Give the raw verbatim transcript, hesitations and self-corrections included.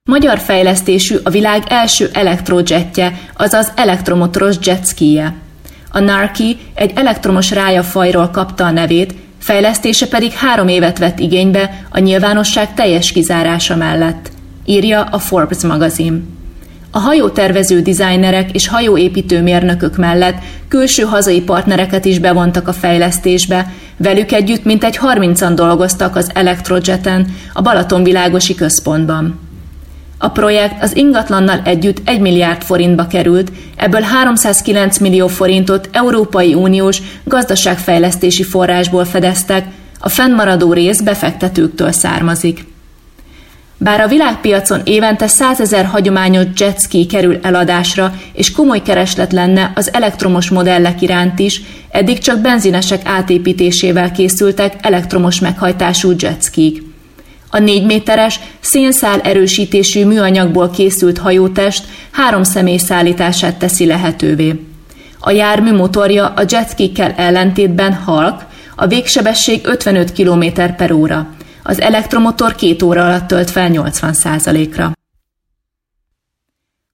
Magyar fejlesztésű a világ első elektrojetje, azaz elektromotoros jetskije. A Narki egy elektromos rájafajról kapta a nevét, fejlesztése pedig három évet vett igénybe a nyilvánosság teljes kizárása mellett, írja a Forbes magazin. A hajótervező dizájnerek és hajóépítő mérnökök mellett külső hazai partnereket is bevontak a fejlesztésbe, velük együtt mintegy harmincan dolgoztak az Electrojeten, a Balatonvilágosi központban. A projekt az ingatlannal együtt egy milliárd forintba került, ebből háromszázkilenc millió forintot Európai Uniós gazdaságfejlesztési forrásból fedeztek, a fennmaradó rész befektetőktől származik. Bár a világpiacon évente százezer hagyományos jetski kerül eladásra, és komoly kereslet lenne az elektromos modellek iránt is, eddig csak benzinesek átépítésével készültek elektromos meghajtású jetskik. A négy méteres, szénszál erősítésű műanyagból készült hajótest három személy szállítását teszi lehetővé. A jármű motorja a jetskikkel ellentétben halk, a végsebesség ötvenöt kilométer per óra. Az elektromotor két óra alatt tölt fel nyolcvan százalékra.